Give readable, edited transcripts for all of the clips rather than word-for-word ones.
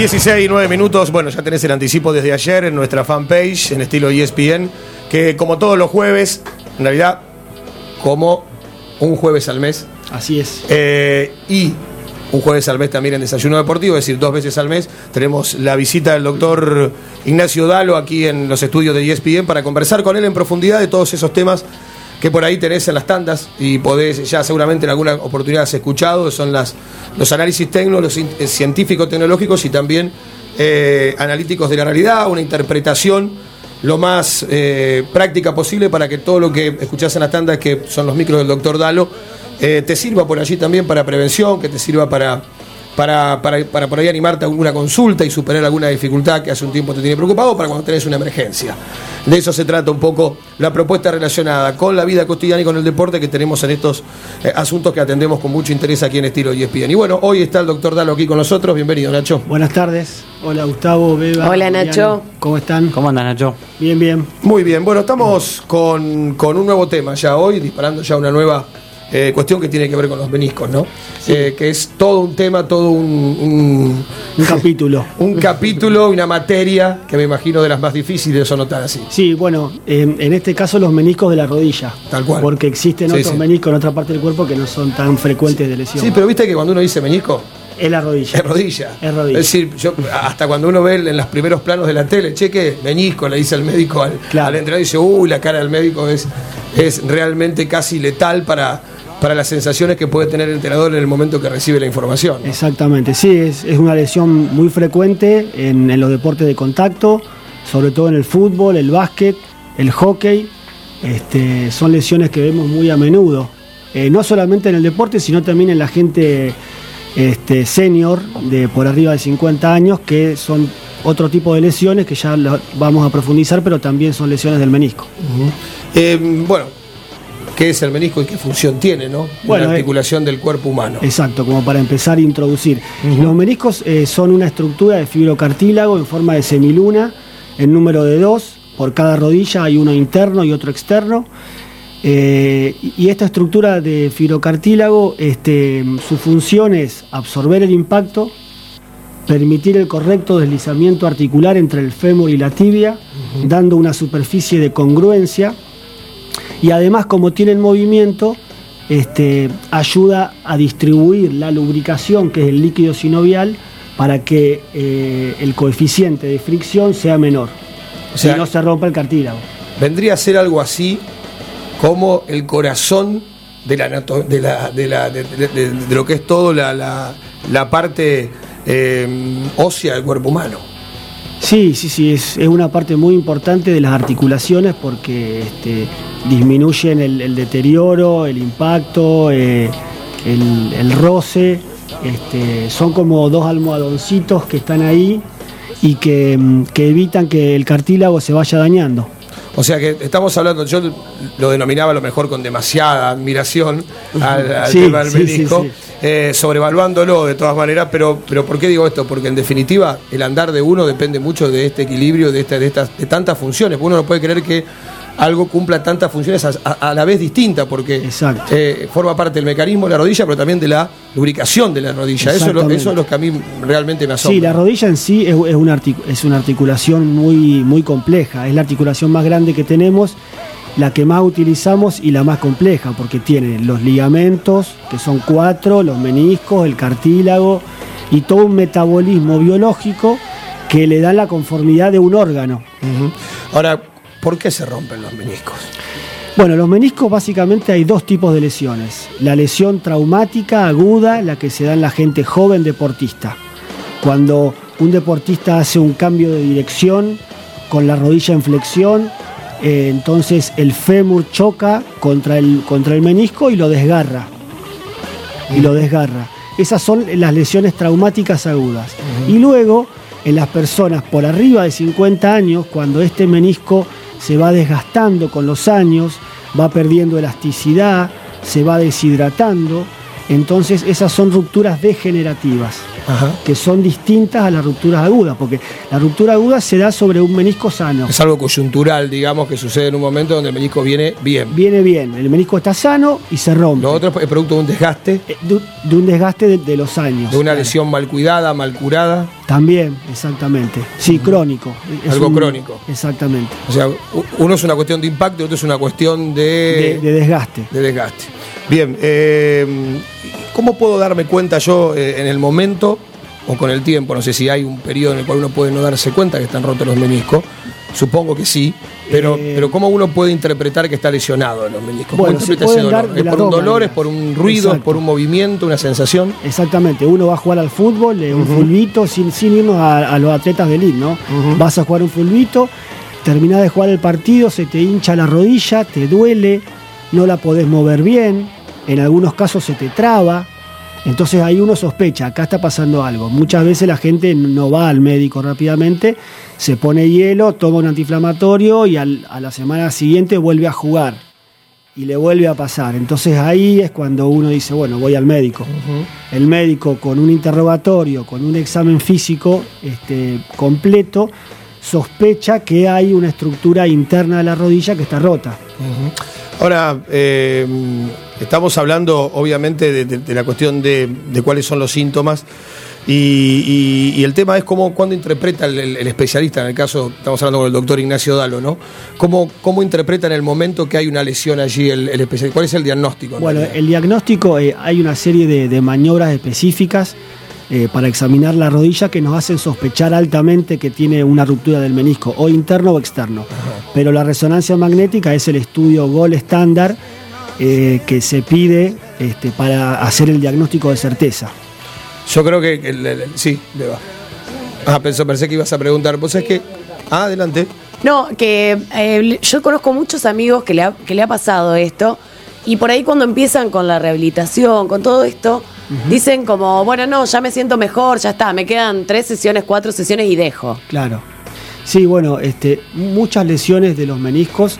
16 y 9 minutos. Bueno, ya tenés el anticipo desde ayer en nuestra fanpage, en estilo ESPN, que como todos los jueves, en realidad, como un jueves al mes. Así es. Y un jueves al mes también en Desayuno Deportivo, es decir, 2 veces al mes, tenemos la visita del doctor Ignacio Dalo aquí en los estudios de ESPN para conversar con él en profundidad de todos esos temas que por ahí tenés en las tandas y podés, ya seguramente en alguna oportunidad has escuchado, son los análisis científico-tecnológicos y también analíticos de la realidad, una interpretación lo más práctica posible para que todo lo que escuchás en las tandas, que son los micros del doctor Dalo, te sirva por allí también para prevención, que te sirva para por ahí animarte a alguna consulta y superar alguna dificultad que hace un tiempo te tiene preocupado, para cuando tenés una emergencia. De eso se trata un poco la propuesta relacionada con la vida cotidiana y con el deporte que tenemos en estos asuntos que atendemos con mucho interés aquí en estilo ESPN. Y bueno, hoy está el doctor Dalo aquí con nosotros. Bienvenido, Nacho. Buenas tardes. Hola, Gustavo, Beba. Hola, Nacho. ¿Cómo están? ¿Cómo andan, Nacho? Bien, bien. Muy bien. Bueno, estamos con un nuevo tema ya hoy, disparando ya una nueva cuestión que tiene que ver con los meniscos, ¿no? Sí. Que es todo un tema, todo un capítulo. Un capítulo, una materia que me imagino de las más difíciles o notar así. Sí, bueno, en este caso los meniscos de la rodilla. Tal cual. Porque existen otros meniscos en otra parte del cuerpo que no son tan frecuentes de lesión. Sí, pero viste que cuando uno dice menisco, es la rodilla. Es rodilla. Es rodilla. Es decir, hasta cuando uno ve en los primeros planos de la tele, cheque, menisco, le dice al médico al entrenador, dice, la cara del médico es realmente casi letal para las sensaciones que puede tener el entrenador en el momento que recibe la información, ¿no? Exactamente, sí, es una lesión muy frecuente en los deportes de contacto, sobre todo en el fútbol, el básquet, el hockey. Son lesiones que vemos muy a menudo, no solamente en el deporte, sino también en la gente senior, de por arriba de 50 años, que son otro tipo de lesiones que ya vamos a profundizar, pero también son lesiones del menisco. Bueno, ¿qué es el menisco y qué función tiene, no? Bueno, la articulación del cuerpo humano. Exacto, como para empezar a introducir. Los meniscos son una estructura de fibrocartílago en forma de semiluna, en número de 2. Por cada rodilla hay uno interno y otro externo. Y esta estructura de fibrocartílago, su función es absorber el impacto, permitir el correcto deslizamiento articular entre el fémur y la tibia, dando una superficie de congruencia. Y además, como tiene el movimiento, ayuda a distribuir la lubricación, que es el líquido sinovial, para que el coeficiente de fricción sea menor, o sea, y no se rompa el cartílago. Vendría a ser algo así como el corazón de lo que es todo la parte ósea del cuerpo humano. Sí, es una parte muy importante de las articulaciones porque disminuyen el deterioro, el impacto, el roce. Son como dos almohadoncitos que están ahí y que evitan que el cartílago se vaya dañando. O sea que estamos hablando, yo lo denominaba a lo mejor con demasiada admiración al tema del menisco, sobrevaluándolo de todas maneras, pero ¿por qué digo esto? Porque en definitiva el andar de uno depende mucho de este equilibrio, de tantas funciones. Uno no puede creer que algo cumpla tantas funciones a la vez distintas, porque forma parte del mecanismo de la rodilla, pero también de la lubricación de la rodilla. Eso es lo que a mí realmente me asombra. Sí, la rodilla en sí es una articulación muy, muy compleja. Es la articulación más grande que tenemos, la que más utilizamos y la más compleja, porque tiene los ligamentos, que son 4, los meniscos, el cartílago y todo un metabolismo biológico que le da la conformidad de un órgano. Ahora, ¿por qué se rompen los meniscos? Bueno, los meniscos básicamente hay dos tipos de lesiones. La lesión traumática aguda, la que se da en la gente joven deportista. Cuando un deportista hace un cambio de dirección con la rodilla en flexión, entonces el fémur choca contra el menisco y lo desgarra. Esas son las lesiones traumáticas agudas. Y luego, en las personas por arriba de 50 años, cuando este menisco se va desgastando con los años, va perdiendo elasticidad, se va deshidratando, Entonces esas son rupturas degenerativas, que son distintas a las rupturas agudas, porque la ruptura aguda se da sobre un menisco sano. Es algo coyuntural, digamos, que sucede en un momento donde el menisco viene bien. Viene bien, el menisco está sano y se rompe. Lo otro es producto de un desgaste. De un desgaste de los años. De una lesión mal cuidada, mal curada. También, exactamente. Sí, crónico. Algo crónico. Exactamente. O sea, uno es una cuestión de impacto y otro es una cuestión de desgaste. De desgaste. Bien, ¿cómo puedo darme cuenta yo en el momento o con el tiempo? No sé si hay un periodo en el cual uno puede no darse cuenta que están rotos los meniscos. Supongo que sí, pero ¿cómo uno puede interpretar que está lesionado en los meniscos? Bueno, ¿Cómo interpreta ese dolor? ¿Es por un dolor, es por un ruido, exacto, es por un movimiento, una sensación? Exactamente, uno va a jugar al fútbol, un fulbito, sin irnos a los atletas de elite, ¿no? Vas a jugar un fulbito, terminás de jugar el partido, se te hincha la rodilla, te duele, no la podés mover bien, en algunos casos se te traba. Entonces ahí uno sospecha, acá está pasando algo. Muchas veces la gente no va al médico rápidamente, se pone hielo, toma un antiinflamatorio y a la semana siguiente vuelve a jugar y le vuelve a pasar. Entonces ahí es cuando uno dice, bueno, voy al médico. El médico con un interrogatorio, con un examen físico completo, sospecha que hay una estructura interna de la rodilla que está rota. Ahora, estamos hablando obviamente de la cuestión de cuáles son los síntomas y el tema es cuándo interpreta el especialista, en el caso, estamos hablando con el doctor Ignacio Dalo, ¿no? ¿Cómo interpreta en el momento que hay una lesión allí el especialista? ¿Cuál es el diagnóstico? Bueno, el diagnóstico, hay una serie de maniobras específicas para examinar la rodilla que nos hacen sospechar altamente que tiene una ruptura del menisco, o interno o externo. Pero la resonancia magnética es el estudio gold estándar que se pide para hacer el diagnóstico de certeza. Yo creo que sí, le va. Pensé que ibas a preguntar. ¿Vos sabés qué? Adelante. No, que yo conozco muchos amigos que le ha pasado esto, y por ahí cuando empiezan con la rehabilitación, con todo esto, dicen como, bueno, no, ya me siento mejor, ya está, me quedan 3 sesiones, 4 sesiones y dejo. Claro. Sí, bueno, muchas lesiones de los meniscos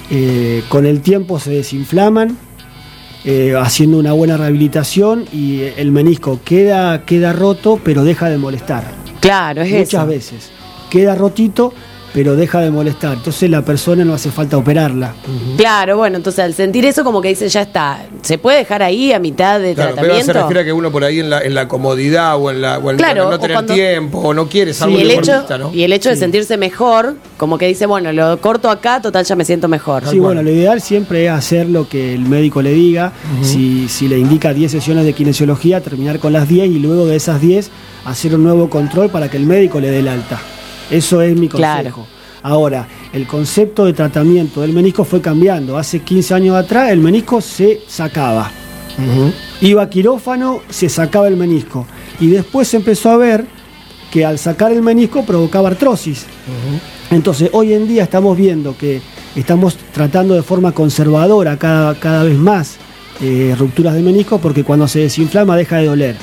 con el tiempo se desinflaman, haciendo una buena rehabilitación, y el menisco queda roto, pero deja de molestar. Claro, es muchas eso. veces. Queda rotito, pero deja de molestar. Entonces la persona no hace falta operarla. Claro, bueno, entonces al sentir eso como que dicen, ya está, ¿se puede dejar ahí a mitad de tratamiento? Pero se refiere a que uno por ahí en la comodidad o en claro, no tener tiempo o no quiere algo deportista, ¿no? Y el hecho de sentirse mejor, como que dice, bueno, lo corto acá, total ya me siento mejor. Sí, bueno, lo ideal siempre es hacer lo que el médico le diga. Si le indica 10 sesiones de kinesiología, terminar con las 10 y luego de esas 10 hacer un nuevo control para que el médico le dé el alta. Eso es mi consejo. Claro. Ahora, el concepto de tratamiento del menisco fue cambiando. Hace 15 años atrás el menisco se sacaba. Iba a quirófano, se sacaba el menisco. Y después se empezó a ver que al sacar el menisco provocaba artrosis. Entonces, hoy en día estamos viendo que estamos tratando de forma conservadora cada vez más rupturas de menisco, porque cuando se desinflama deja de doler.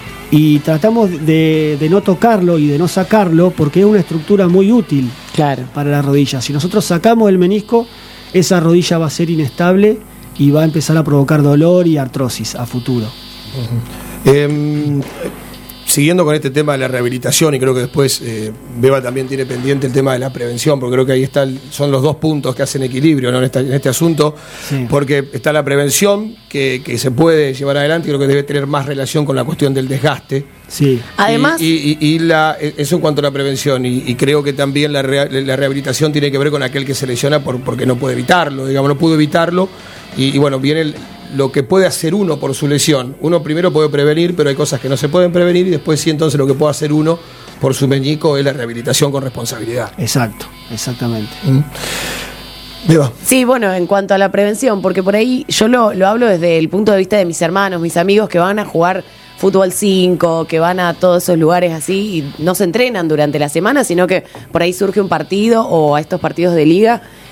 Y tratamos de no tocarlo y de no sacarlo porque es una estructura muy útil para la rodilla. Si nosotros sacamos el menisco, esa rodilla va a ser inestable y va a empezar a provocar dolor y artrosis a futuro. Siguiendo con este tema de la rehabilitación, y creo que después Beba también tiene pendiente el tema de la prevención, porque creo que ahí son los dos puntos que hacen equilibrio, ¿no? en este asunto, porque está la prevención que se puede llevar adelante, y creo que debe tener más relación con la cuestión del desgaste. Sí. Además, eso en cuanto a la prevención, y creo que también la rehabilitación tiene que ver con aquel que se lesiona porque no puede evitarlo, no pudo evitarlo, y bueno, viene lo que puede hacer uno por su lesión. Uno primero puede prevenir, pero hay cosas que no se pueden prevenir, y después sí, entonces lo que puede hacer uno por su meñico es la rehabilitación con responsabilidad. Exacto, exactamente. Beba. Sí, bueno, en cuanto a la prevención, porque por ahí yo lo hablo desde el punto de vista de mis hermanos, mis amigos que van a jugar fútbol 5, que van a todos esos lugares así y no se entrenan durante la semana, sino que por ahí surge un partido o a estos partidos de liga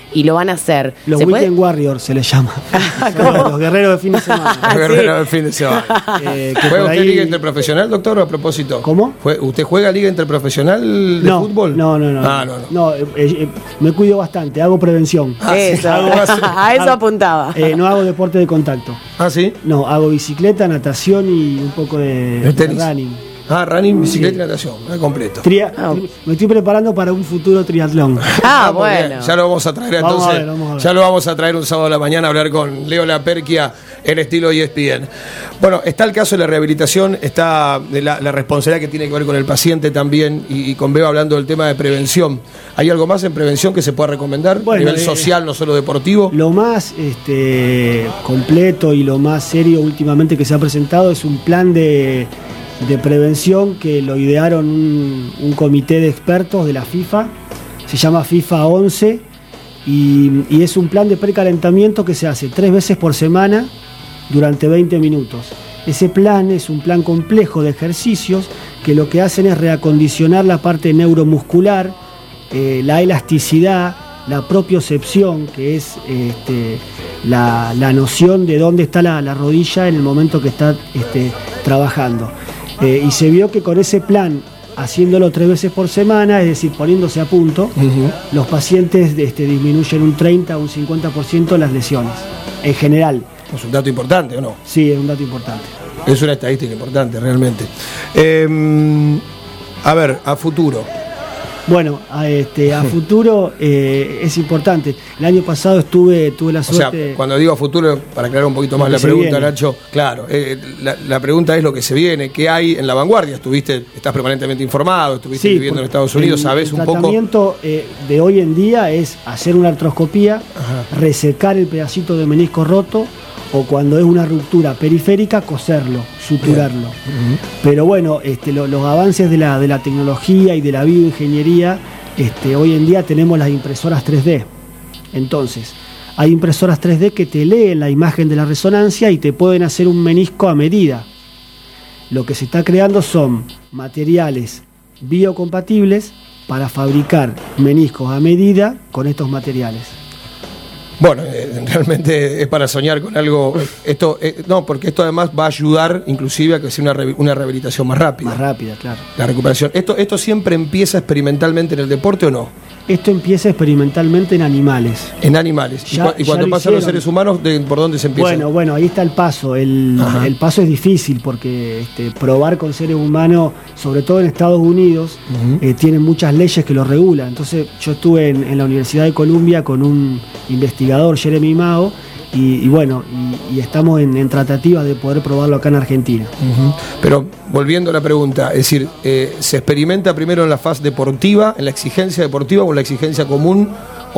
y lo van a hacer. Los Weekend Warriors se les llama. Los guerreros de fin de semana. Los guerreros de fin de semana. ¿Juega usted Liga Interprofesional, doctor, a propósito? ¿Cómo? ¿Usted juega Liga Interprofesional de fútbol? No. Me cuido bastante, hago prevención. Eso, a eso apuntaba. No hago deporte de contacto. ¿Ah, sí? No, hago bicicleta, natación y un poco de running. Running, bicicleta y natación, completo. Me estoy preparando para un futuro triatlón. Bueno. Bien. Ya lo vamos a traer entonces. Vamos a ver. Ya lo vamos a traer un sábado a la mañana a hablar con Leo Laperquia en estilo ESPN. Bueno, está el caso de la rehabilitación, está la responsabilidad que tiene que ver con el paciente también, y con Beba hablando del tema de prevención. ¿Hay algo más en prevención que se pueda recomendar a nivel social, no solo deportivo? Lo más completo y lo más serio últimamente que se ha presentado es un plan de prevención que lo idearon un comité de expertos de la FIFA, se llama FIFA 11, y es un plan de precalentamiento que se hace 3 veces por semana durante 20 minutos. Ese plan es un plan complejo de ejercicios que lo que hacen es reacondicionar la parte neuromuscular, la elasticidad, la propiocepción, que es la noción de dónde está la rodilla en el momento que está trabajando. Y se vio que con ese plan, haciéndolo 3 veces por semana, es decir, poniéndose a punto, los pacientes disminuyen un 30 o un 50% las lesiones, en general. Es un dato importante, ¿o no? Sí, es un dato importante. Es una estadística importante, realmente. A ver, a futuro. Bueno, a futuro es importante. El año pasado tuve la suerte... O sea, cuando digo a futuro, para aclarar un poquito más la pregunta, Nacho, claro, la pregunta es lo que se viene, ¿qué hay en la vanguardia? Estás permanentemente informado, estuviste viviendo en Estados Unidos, ¿sabés un poco? El tratamiento de hoy en día es hacer una artroscopía, resecar el pedacito de menisco roto, o cuando es una ruptura periférica, coserlo, suturarlo. Pero bueno, los avances de la tecnología y de la bioingeniería, hoy en día tenemos las impresoras 3D. Entonces, hay impresoras 3D que te leen la imagen de la resonancia y te pueden hacer un menisco a medida. Lo que se está creando son materiales biocompatibles para fabricar meniscos a medida con estos materiales. Bueno, realmente es para soñar con algo. Porque esto además va a ayudar inclusive a que sea una rehabilitación más rápida. Más rápida, claro. La recuperación. ¿Esto siempre empieza experimentalmente en el deporte o no? Esto empieza experimentalmente en animales. En animales. Y cuando pasa a los seres humanos, ¿por dónde se empieza? Bueno, ahí está el paso. El paso es difícil porque probar con seres humanos, sobre todo en Estados Unidos, tienen muchas leyes que lo regulan. Entonces yo estuve en la Universidad de Columbia con un investigador, Jeremy Mao, y estamos en tratativas de poder probarlo acá en Argentina. Pero volviendo a la pregunta, es decir, ¿se experimenta primero en la fase deportiva, en la exigencia deportiva o en la exigencia común,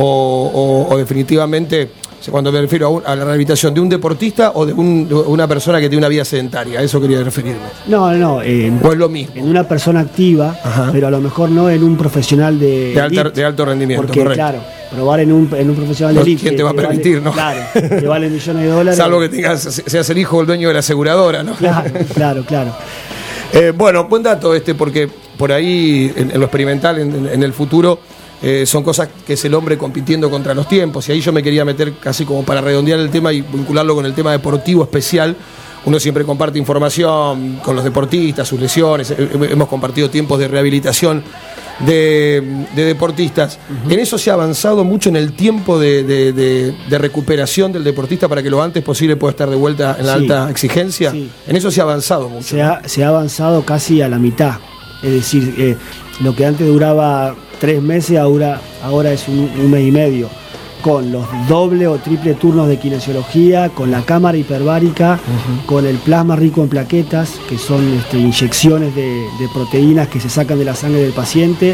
o definitivamente, cuando me refiero a la rehabilitación de un deportista o de una persona que tiene una vida sedentaria? A eso quería referirme. No. ¿O es lo mismo? En una persona activa, pero a lo mejor no en un profesional de alto rendimiento. Porque, correcto. Claro, probar en un profesional de elite. ¿Quién te va a permitir, no? Claro, que vale millones de dólares. Salvo que seas el hijo del dueño de la aseguradora, ¿no? Claro. Bueno, buen dato porque por ahí, en lo experimental, en el futuro, son cosas que es el hombre compitiendo contra los tiempos, y ahí yo me quería meter casi como para redondear el tema y vincularlo con el tema deportivo especial. Uno siempre comparte información con los deportistas, sus lesiones, hemos compartido tiempos de rehabilitación de deportistas. En eso se ha avanzado mucho en el tiempo de recuperación del deportista para que lo antes posible pueda estar de vuelta en la alta exigencia. Sí. En eso se ha avanzado mucho. Se ha avanzado casi a la mitad. Es decir, lo que antes duraba 3 meses ahora es un mes y medio, con los doble o triple turnos de kinesiología, con la cámara hiperbárica, con el plasma rico en plaquetas, que son inyecciones de proteínas que se sacan de la sangre del paciente,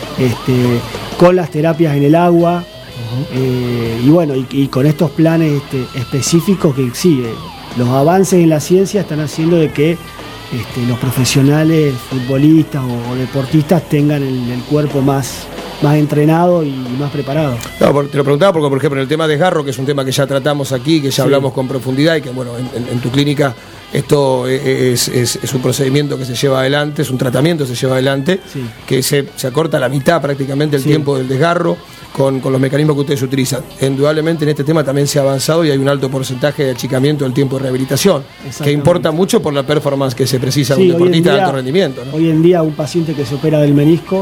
con las terapias en el agua, y con estos planes específicos que sí, los avances en la ciencia están haciendo de que los profesionales, futbolistas o deportistas tengan el cuerpo más entrenado y más preparado. No, te lo preguntaba porque, por ejemplo, en el tema de desgarro, que es un tema que ya tratamos aquí, que ya hablamos con profundidad y que, bueno, en tu clínica esto es un procedimiento que se lleva adelante, es un tratamiento que se lleva adelante, Sí. que se acorta a la mitad prácticamente el Sí. tiempo del desgarro con los mecanismos que ustedes utilizan. Indudablemente en este tema también se ha avanzado y hay un alto porcentaje de achicamiento del tiempo de rehabilitación, que Exactamente. importa mucho por la performance que se precisa de Sí, un deportista de alto rendimiento, ¿no? Hoy en día un paciente que se opera del menisco,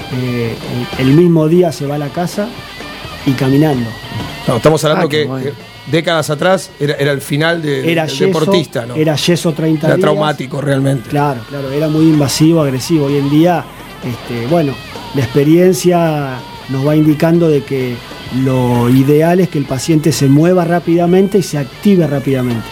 el mismo día se va a la casa y caminando. No, estamos hablando qué que bueno. décadas atrás era el final Era del yeso, deportista, ¿no? era yeso 30 Era días. traumático realmente. Claro, era muy invasivo, agresivo. Hoy en día, bueno, la experiencia nos va indicando de que lo ideal es que el paciente se mueva rápidamente y se active rápidamente.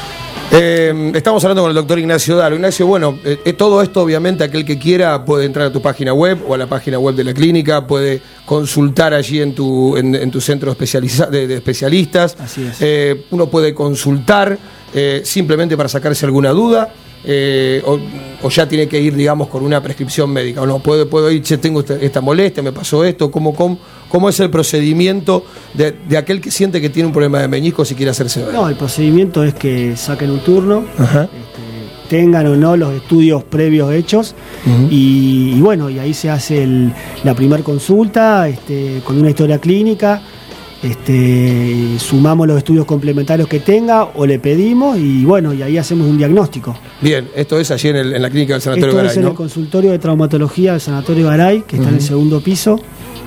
Estamos hablando con el doctor Ignacio Dalo. Ignacio, bueno, todo esto obviamente aquel que quiera puede entrar a tu página web o a la página web de la clínica, puede consultar allí en tu centro de especialistas. Así es. Uno puede consultar simplemente para sacarse alguna duda. O ya tiene que ir, digamos, con una prescripción médica. O no, puedo ir, che, tengo esta molestia, me pasó esto. ¿Cómo es el procedimiento de aquel que siente que tiene un problema de meniscos y quiere hacerse ver? No, el procedimiento es que saquen un turno, Ajá. tengan o no los estudios previos hechos, Ujú. y bueno, y ahí se hace la primera consulta con una historia clínica. Sumamos los estudios complementarios que tenga o le pedimos y bueno, y ahí hacemos un diagnóstico. Bien, esto es allí en la clínica del Sanatorio Esto Garay, es en ¿no? el consultorio de traumatología del Sanatorio Garay, que está en el segundo piso.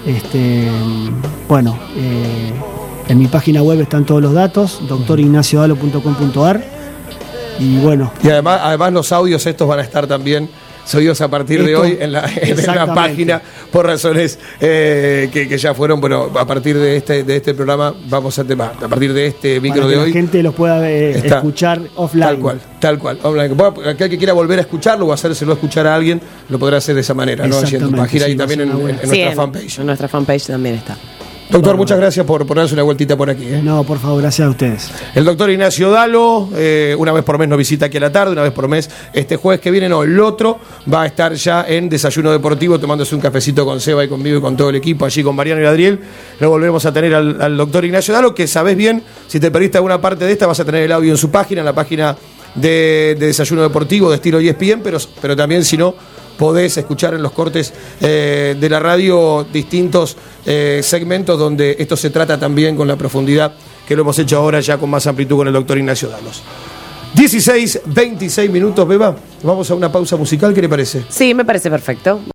Bueno, en mi página web están todos los datos, doctorignacioDalo.com.ar, y bueno. Y además los audios estos van a estar también subidos a partir de Esto, hoy en la exactamente. página por razones que ya fueron, bueno, a partir de este programa vamos a partir de este micro Para de que hoy. la gente los pueda Está. escuchar offline. Tal cual. Online. Aquel que quiera volver a escucharlo o hacérselo escuchar a alguien, lo podrá hacer de esa manera, ¿no? Allí en tu Exactamente, página sí, y también en página web. nuestra fanpage. En nuestra fanpage también está. Doctor, muchas gracias por darse una vueltita por aquí. No, por favor, gracias a ustedes. El doctor Ignacio Dalo, una vez por mes nos visita aquí a la tarde, una vez por mes este jueves que viene, no, el otro, va a estar ya en Desayuno Deportivo tomándose un cafecito con Seba y conmigo y con todo el equipo, allí con Mariano y Adriel. Lo volvemos a tener al doctor Ignacio Dalo, que sabés bien, si te perdiste alguna parte de esta, vas a tener el audio en su página, en la página de Desayuno Deportivo de estilo ESPN, pero también si no, podés escuchar en los cortes de la radio distintos segmentos donde esto se trata también con la profundidad que lo hemos hecho ahora ya con más amplitud con el doctor Ignacio Dalos. 16, 26 minutos, Beba. Vamos a una pausa musical, ¿qué le parece? Sí, me parece perfecto.